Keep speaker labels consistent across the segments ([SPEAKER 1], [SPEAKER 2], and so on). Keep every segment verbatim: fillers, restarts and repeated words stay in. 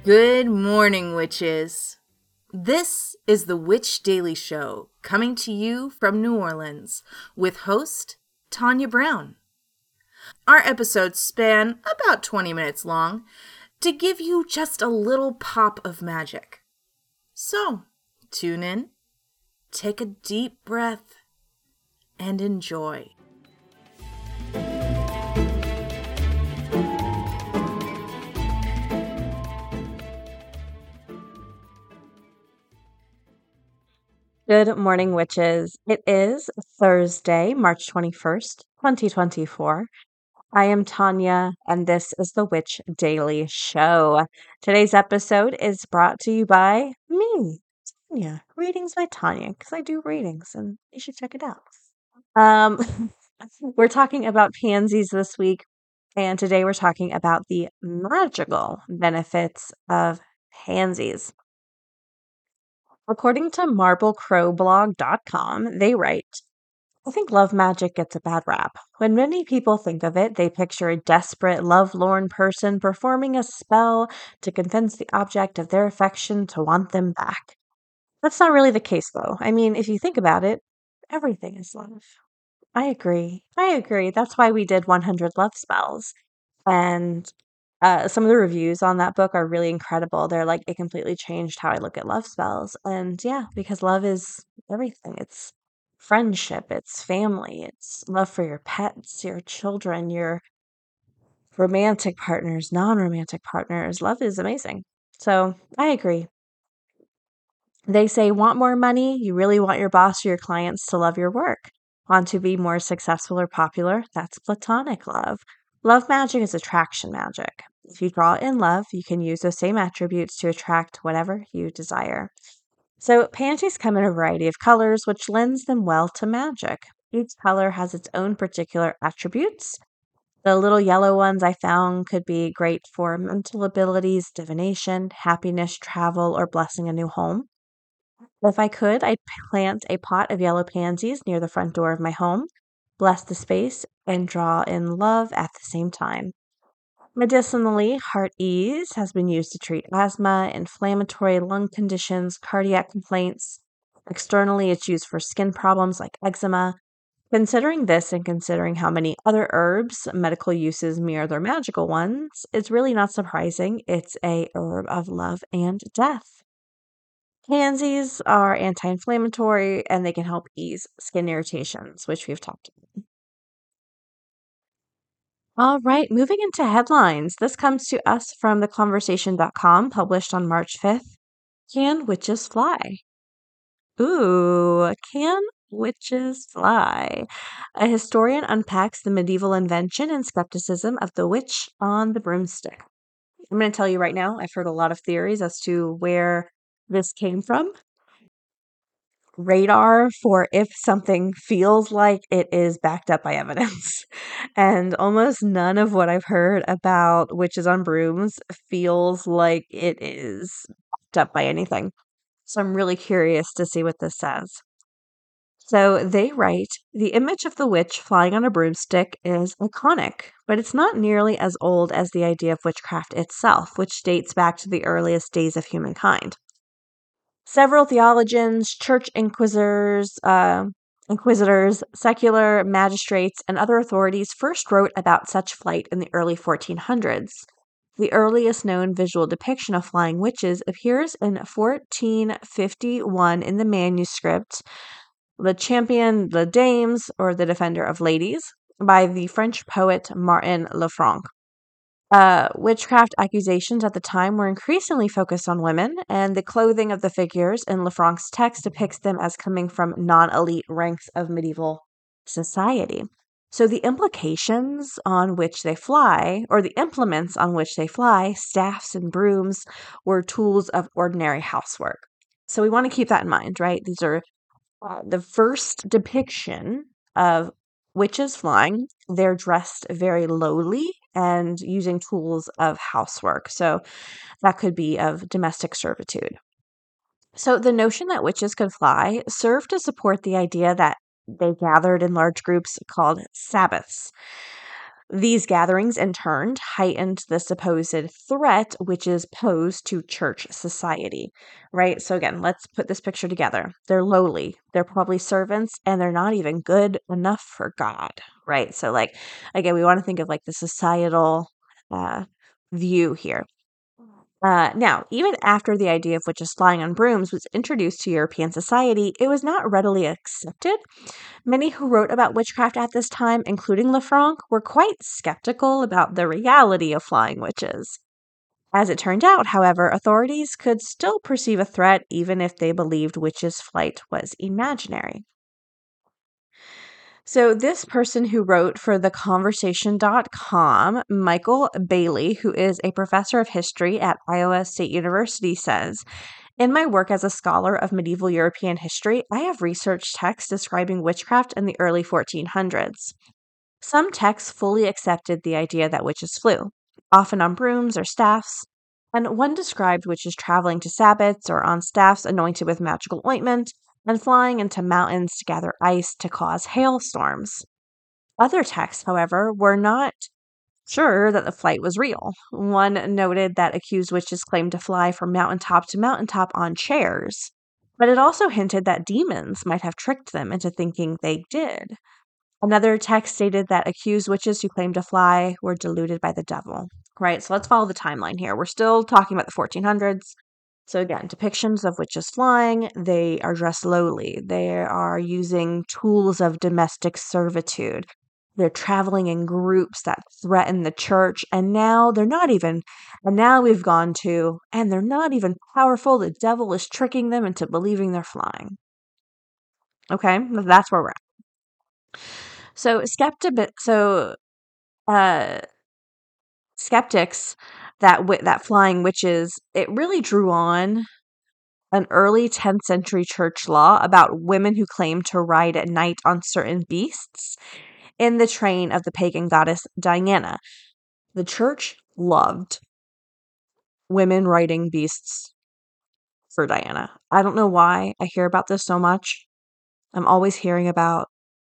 [SPEAKER 1] Good morning, witches. This is the Witch Daily Show, coming to you from New Orleans, with host Tanya Brown. Our episodes span about twenty minutes long to give you just a little pop of magic. So, tune in, take a deep breath, and enjoy.
[SPEAKER 2] Good morning, witches. It is Thursday, March twenty-first, twenty twenty-four. I am Tanya, and this is the Witch Daily Show. Today's episode is brought to you by me, Tanya. Readings by Tanya, because I do readings, and you should check it out. Um, we're talking about pansies this week, and today we're talking about the magical benefits of pansies. According to marble crow blog dot com, they write, I think love magic gets a bad rap. When many people think of it, they picture a desperate, lovelorn person performing a spell to convince the object of their affection to want them back. That's not really the case, though. I mean, if you think about it, everything is love. I agree. I agree. That's why we did one hundred love spells. And uh, some of the reviews on that book are really incredible. They're like, it completely changed how I look at love spells. And yeah, because love is everything. It's friendship, it's family, it's love for your pets, your children, your romantic partners, non romantic partners. Love is amazing. So I agree. They say, want more money? You really want your boss or your clients to love your work. Want to be more successful or popular? That's platonic love. Love magic is attraction magic. If you draw in love, you can use those same attributes to attract whatever you desire. So, pansies come in a variety of colors, which lends them well to magic. Each color has its own particular attributes. The little yellow ones I found could be great for mental abilities, divination, happiness, travel, or blessing a new home. If I could, I'd plant a pot of yellow pansies near the front door of my home, bless the space, and draw in love at the same time. Medicinally, heart ease has been used to treat asthma, inflammatory lung conditions, cardiac complaints. Externally, it's used for skin problems like eczema. Considering this and considering how many other herbs medical uses mirror their magical ones, it's really not surprising it's a herb of love and death. Pansies are anti-inflammatory and they can help ease skin irritations, which we've talked about. All right, moving into headlines. This comes to us from the conversation dot com, published on March fifth. Can witches fly? Ooh, can witches fly? A historian unpacks the medieval invention and skepticism of the witch on the broomstick. I'm going to tell you right now, I've heard a lot of theories as to where this came from. Radar for if something feels like it is backed up by evidence. And almost none of what I've heard about witches on brooms feels like it is backed up by anything. So I'm really curious to see what this says. So they write, the image of the witch flying on a broomstick is iconic, but it's not nearly as old as the idea of witchcraft itself, which dates back to the earliest days of humankind. Several theologians, church inquisitors, uh, inquisitors, secular magistrates, and other authorities first wrote about such flight in the early fourteen hundreds. The earliest known visual depiction of flying witches appears in fourteen fifty-one in the manuscript Le Champion de Dames, or The Defender of Ladies, by the French poet Martin Lefranc. Uh, witchcraft accusations at the time were increasingly focused on women, and the clothing of the figures in Lefranc's text depicts them as coming from non-elite ranks of medieval society. So the implications on which they fly, or the implements on which they fly, staffs and brooms, were tools of ordinary housework. So we want to keep that in mind, right? These are uh, the first depiction of witches flying. They're dressed very lowly and using tools of housework. So that could be of domestic servitude. So the notion that witches could fly served to support the idea that they gathered in large groups called Sabbaths. These gatherings, in turn, heightened the supposed threat witches pose to church society, right? So, again, let's put this picture together. They're lowly, they're probably servants, and they're not even good enough for God, right? So, like, again, we want to think of like the societal uh, view here. Uh, now, even after the idea of witches flying on brooms was introduced to European society, it was not readily accepted. Many who wrote about witchcraft at this time, including Lefranc, were quite skeptical about the reality of flying witches. As it turned out, however, authorities could still perceive a threat even if they believed witches' flight was imaginary. So, this person who wrote for the conversation dot com, Michael Bailey, who is a professor of history at Iowa State University, says, in my work as a scholar of medieval European history, I have researched texts describing witchcraft in the early fourteen hundreds. Some texts fully accepted the idea that witches flew, often on brooms or staffs, and one described witches traveling to Sabbats or on staffs anointed with magical ointment and flying into mountains to gather ice to cause hailstorms. Other texts, however, were not sure that the flight was real. One noted that accused witches claimed to fly from mountaintop to mountaintop on chairs, but it also hinted that demons might have tricked them into thinking they did. Another text stated that accused witches who claimed to fly were deluded by the devil. Right, so let's follow the timeline here. We're still talking about the fourteen hundreds. So again, depictions of witches flying, they are dressed lowly. They are using tools of domestic servitude. They're traveling in groups that threaten the church. And now they're not even, and now we've gone to, and they're not even powerful. The devil is tricking them into believing they're flying. Okay, that's where we're at. So skeptic, so uh, skeptics that wi- that flying witches, it really drew on an early tenth century church law about women who claimed to ride at night on certain beasts in the train of the pagan goddess Diana. The church loved women riding beasts for Diana. I don't know why I hear about this so much. I'm always hearing about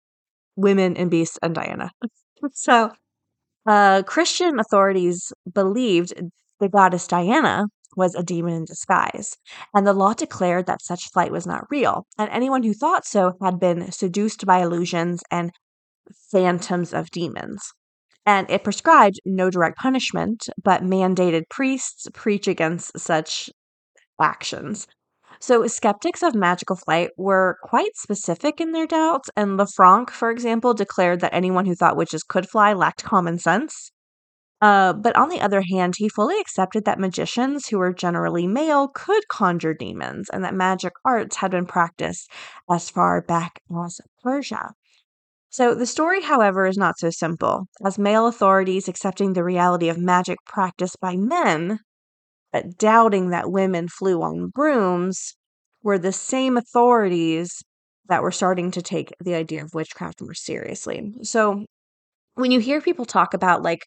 [SPEAKER 2] women and beasts and Diana. So, uh, Christian authorities believed the goddess Diana was a demon in disguise, and the law declared that such flight was not real, and anyone who thought so had been seduced by illusions and phantoms of demons. And it prescribed no direct punishment, but mandated priests preach against such actions. So, skeptics of magical flight were quite specific in their doubts, and Lefranc, for example, declared that anyone who thought witches could fly lacked common sense. Uh, but on the other hand, he fully accepted that magicians, who were generally male, could conjure demons, and that magic arts had been practiced as far back as Persia. So the story, however, is not so simple, as male authorities accepting the reality of magic practiced by men, but doubting that women flew on brooms, were the same authorities that were starting to take the idea of witchcraft more seriously. So when you hear people talk about, like,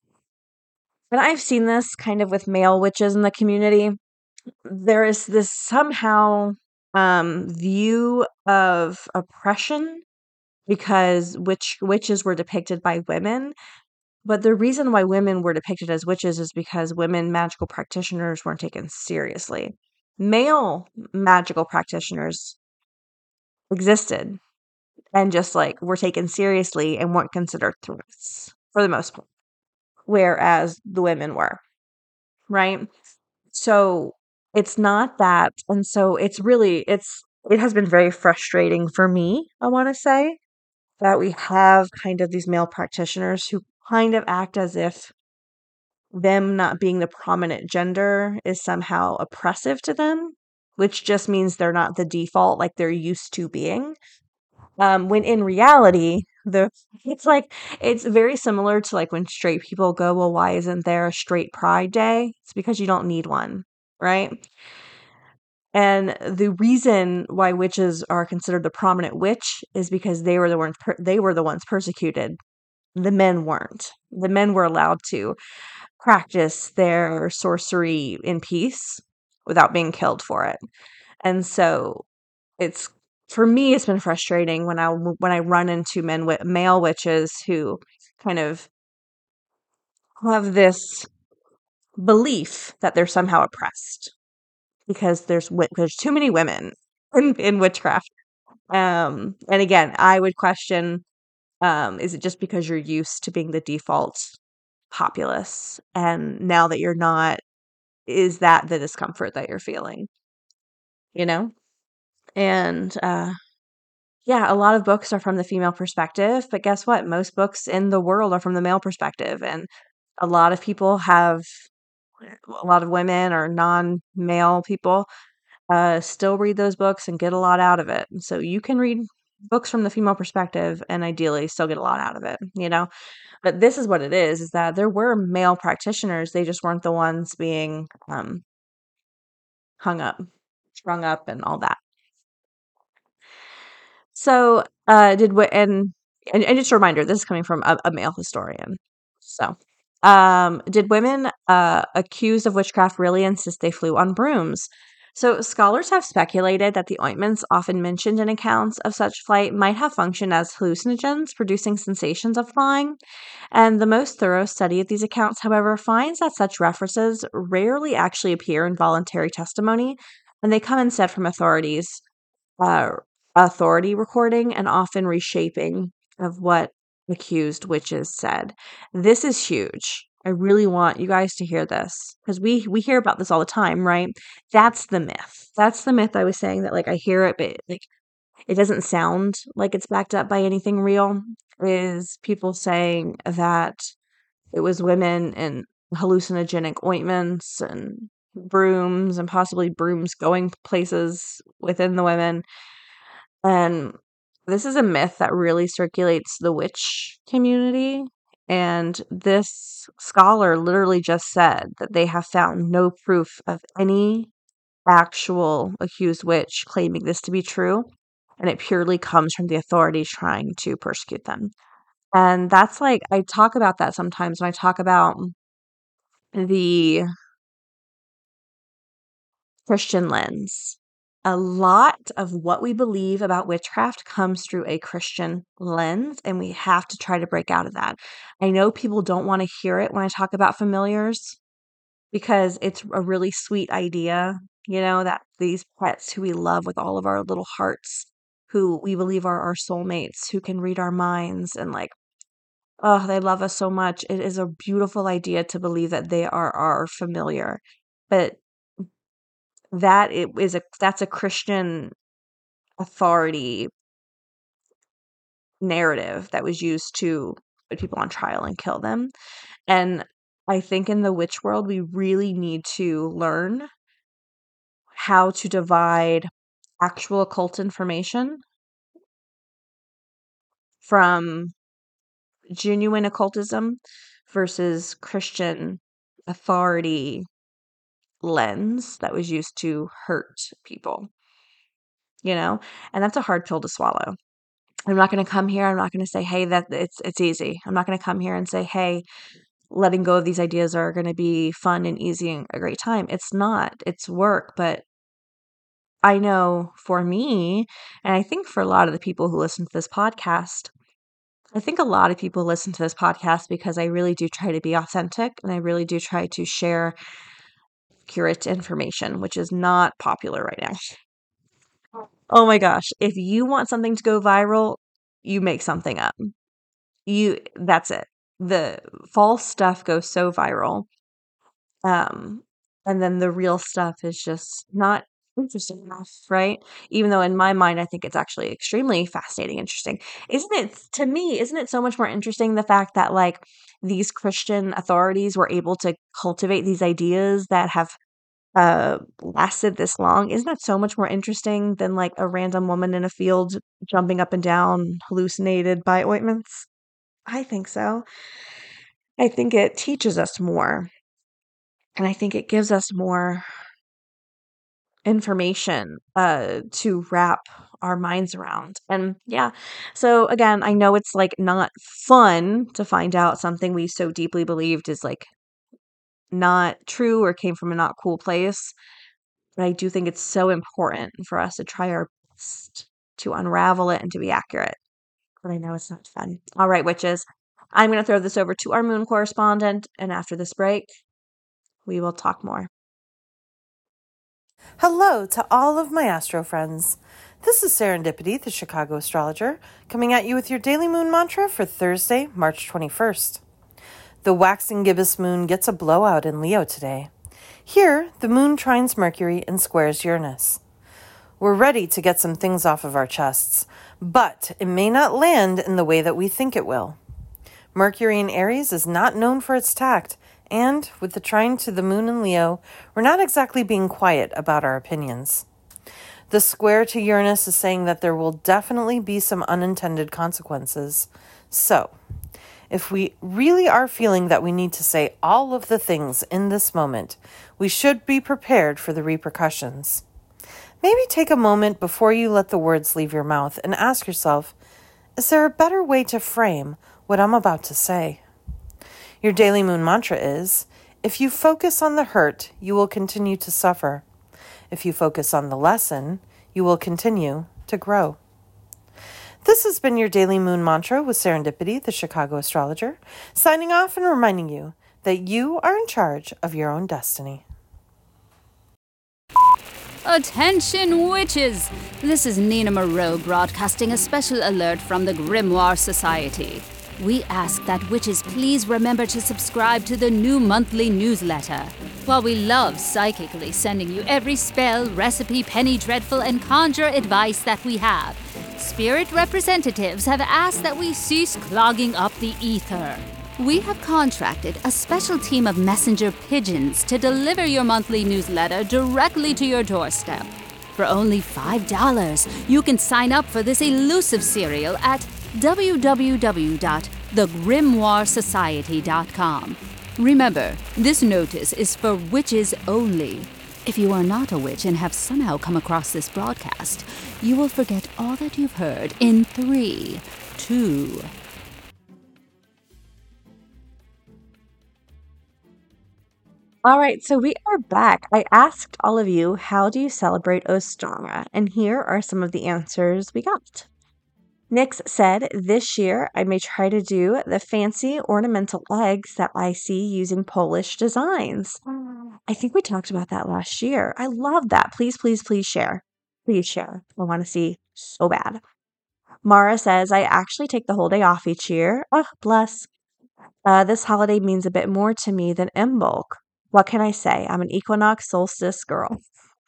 [SPEAKER 2] and I've seen this kind of with male witches in the community, there is this somehow um, view of oppression because witch witches were depicted by women. But the reason why women were depicted as witches is because women magical practitioners weren't taken seriously. Male magical practitioners existed and just like were taken seriously and weren't considered threats for the most part, whereas the women were, right? So it's not that. And so it's really, it's, it has been very frustrating for me, I want to say, that we have kind of these male practitioners who kind of act as if them not being the prominent gender is somehow oppressive to them, which just means they're not the default like they're used to being. Um, when in reality, the it's like it's very similar to like when straight people go, well, why isn't there a straight pride day? It's because you don't need one, right? And the reason why witches are considered the prominent witch is because they were the ones per- they were the ones persecuted. The men weren't. The men were allowed to practice their sorcery in peace without being killed for it. And so it's for me it's been frustrating when I when I run into men with male witches who kind of have this belief that they're somehow oppressed because there's wi- there's too many women in, in witchcraft. Um, and again, I would question, um, is it just because you're used to being the default populace, and now that you're not, is that the discomfort that you're feeling? You know? And uh, yeah, a lot of books are from the female perspective, but guess what? Most books in the world are from the male perspective, and a lot of people have a lot of women or non-male people uh, still read those books and get a lot out of it. And so you can read books from the female perspective and ideally still get a lot out of it, you know? But this is what it is, is that there were male practitioners. They just weren't the ones being um, hung up, strung up, and all that. So, uh, did what, and, and and just a reminder, this is coming from a, a male historian. So, um, did women uh, accused of witchcraft really insist they flew on brooms? So, scholars have speculated that the ointments often mentioned in accounts of such flight might have functioned as hallucinogens, producing sensations of flying. And the most thorough study of these accounts, however, finds that such references rarely actually appear in voluntary testimony, and they come instead from authorities uh, authority recording and often reshaping of what accused witches said. This is huge. I really want you guys to hear this because we we hear about this all the time, right? That's the myth. That's the myth I was saying that like I hear it, but like it doesn't sound like it's backed up by anything real. Is people saying that it was women in hallucinogenic ointments and brooms and possibly brooms going places within the women, and this is a myth that really circulates the witch community. And this scholar literally just said that they have found no proof of any actual accused witch claiming this to be true. And it purely comes from the authorities trying to persecute them. And that's like, I talk about that sometimes when I talk about the Christian lens. A lot of what we believe about witchcraft comes through a Christian lens, and we have to try to break out of that. I know people don't want to hear it when I talk about familiars because it's a really sweet idea, you know, that these pets who we love with all of our little hearts, who we believe are our soulmates, who can read our minds and like, oh, they love us so much. It is a beautiful idea to believe that they are our familiar. But that it is a that's a Christian authority narrative that was used to put people on trial and kill them. And I think in the witch world, we really need to learn how to divide actual occult information from genuine occultism versus Christian authority lens that was used to hurt people, you know? And that's a hard pill to swallow. I'm not going to come here. I'm not going to say, hey, that it's it's easy. I'm not going to come here and say, hey, letting go of these ideas are going to be fun and easy and a great time. It's not. It's work. But I know for me, and I think for a lot of the people who listen to this podcast, I think a lot of people listen to this podcast because I really do try to be authentic and I really do try to share accurate information, which is not popular right now. Oh my gosh. If you want something to go viral, you make something up. You that's it. The false stuff goes so viral. Um, and then the real stuff is just not interesting enough, right? Even though in my mind I think it's actually extremely fascinating, interesting. Isn't it to me, isn't it so much more interesting the fact that like these Christian authorities were able to cultivate these ideas that have uh lasted this long? Isn't that so much more interesting than like a random woman in a field jumping up and down hallucinated by ointments? I think so. I think it teaches us more, and I think it gives us more information uh to wrap our minds around. And yeah, so again, I know it's like not fun to find out something we so deeply believed is like not true or came from a not cool place, but I do think it's so important for us to try our best to unravel it and to be accurate. But I know it's not fun. All right, witches. I'm going to throw this over to our moon correspondent, and after this break, we will talk more.
[SPEAKER 1] Hello to all of my astro friends. This is Serendipity, the Chicago astrologer, coming at you with your daily moon mantra for Thursday, March twenty-first. The waxing gibbous moon gets a blowout in Leo today. Here, the moon trines Mercury and squares Uranus. We're ready to get some things off of our chests, but it may not land in the way that we think it will. Mercury in Aries is not known for its tact, and with the trine to the moon in Leo, we're not exactly being quiet about our opinions. The square to Uranus is saying that there will definitely be some unintended consequences. So, if we really are feeling that we need to say all of the things in this moment, we should be prepared for the repercussions. Maybe take a moment before you let the words leave your mouth and ask yourself, is there a better way to frame what I'm about to say? Your daily moon mantra is, if you focus on the hurt, you will continue to suffer. If you focus on the lesson, you will continue to grow. This has been your daily moon mantra with Serendipity, the Chicago astrologer, signing off and reminding you that you are in charge of your own destiny.
[SPEAKER 3] Attention witches! This is Nina Moreau broadcasting a special alert from the Grimoire Society. We ask that witches please remember to subscribe to the new monthly newsletter. While we love psychically sending you every spell, recipe, penny dreadful, and conjure advice that we have, spirit representatives have asked that we cease clogging up the ether. We have contracted a special team of messenger pigeons to deliver your monthly newsletter directly to your doorstep. For only five dollars, you can sign up for this elusive serial at w w w dot the grimoire society dot com. Remember, this notice is for witches only. If you are not a witch and have somehow come across this broadcast, you will forget all that you've heard in three, two,
[SPEAKER 2] All right, so we are back. I asked all of you, how do you celebrate Ostara? And here are some of the answers we got. Nix said, this year I may try to do the fancy ornamental eggs that I see using Polish designs. I think we talked about that last year. I love that. Please, please, please share. Please share. I want to see so bad. Mara says, I actually take the whole day off each year. Oh, bless. Uh, this holiday means a bit more to me than Imbolc. What can I say? I'm an equinox solstice girl.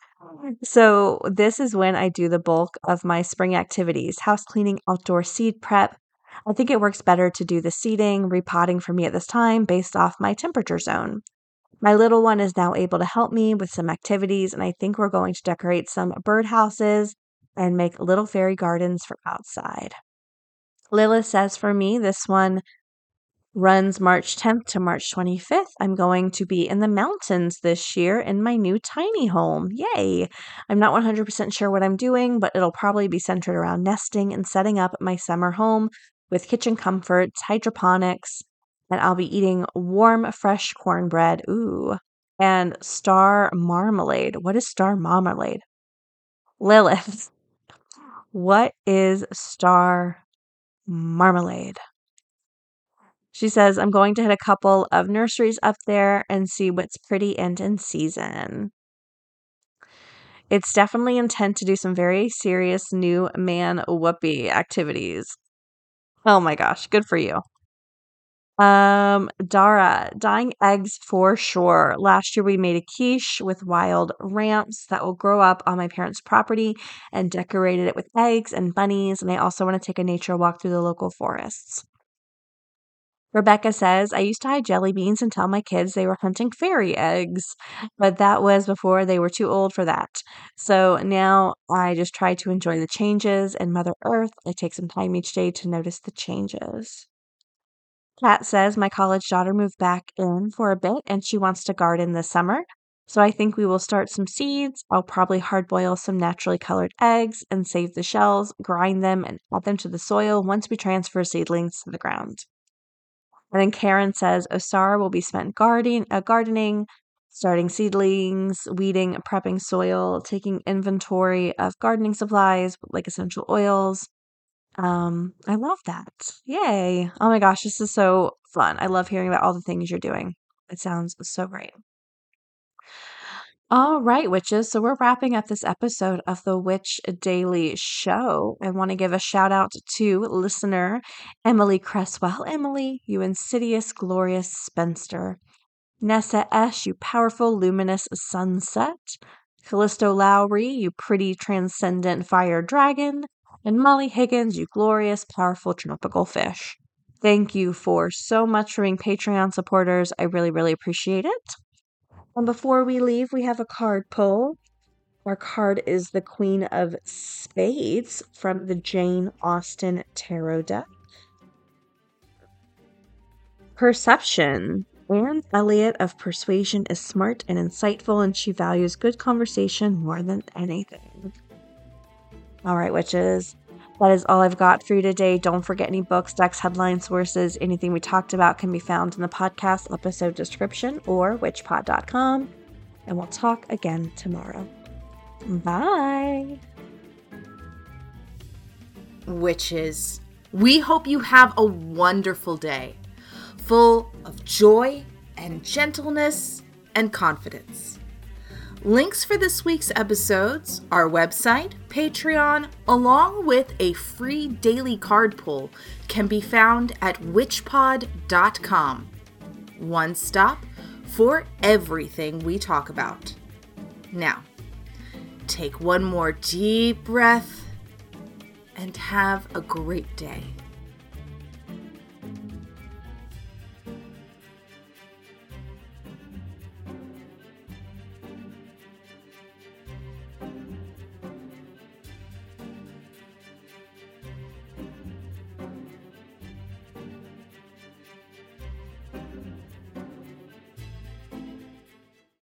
[SPEAKER 2] So this is when I do the bulk of my spring activities, house cleaning, outdoor seed prep. I think it works better to do the seeding, repotting for me at this time based off my temperature zone. My little one is now able to help me with some activities, and I think we're going to decorate some birdhouses and make little fairy gardens for outside. Lilith says for me, this one runs March tenth to March twenty-fifth. I'm going to be in the mountains this year in my new tiny home. Yay! I'm not one hundred percent sure what I'm doing, but it'll probably be centered around nesting and setting up my summer home with kitchen comforts, hydroponics, and I'll be eating warm, fresh cornbread. Ooh. And star marmalade. What is star marmalade? Lilith, what is star marmalade? She says, I'm going to hit a couple of nurseries up there and see what's pretty and in season. It's definitely intent to do some very serious new man whoopee activities. Oh my gosh, good for you. Um, Dara, dyeing eggs for sure. Last year we made a quiche with wild ramps that will grow up on my parents' property and decorated it with eggs and bunnies. And I also want to take a nature walk through the local forests. Rebecca says, I used to hide jelly beans and tell my kids they were hunting fairy eggs, but that was before they were too old for that. So now I just try to enjoy the changes in Mother Earth. I take some time each day to notice the changes. Kat says, my college daughter moved back in for a bit and she wants to garden this summer. So I think we will start some seeds. I'll probably hard boil some naturally colored eggs and save the shells, grind them, and add them to the soil once we transfer seedlings to the ground. And then Karen says, Ostara will be spent gardening, uh, gardening, starting seedlings, weeding, prepping soil, taking inventory of gardening supplies like essential oils, Um, I love that. Yay. Oh my gosh, this is so fun. I love hearing about all the things you're doing. It sounds so great. All right, witches. So we're wrapping up this episode of the Witch Daily Show. I want to give a shout out to listener Emily Cresswell. Emily, you insidious, glorious spinster. Nessa S, you powerful, luminous sunset. Callisto Lowry, you pretty, transcendent fire dragon. And Molly Higgins, you glorious, powerful, tropical fish. Thank you for so much for being Patreon supporters. I really, really appreciate it. And before we leave, we have a card pull. Our card is the Queen of Spades from the Jane Austen Tarot deck. Perception. Anne Elliot of Persuasion is smart and insightful, and she values good conversation more than anything. All right, witches. That is all I've got for you today. Don't forget any books, decks, headline sources, anything we talked about can be found in the podcast episode description or witch pod dot com. And we'll talk again tomorrow. Bye.
[SPEAKER 1] Witches, we hope you have a wonderful day, full of joy and gentleness and confidence. Links for this week's episodes, our website, Patreon, along with a free daily card pull can be found at witch pod dot com. One stop for everything we talk about. Now, take one more deep breath and have a great day.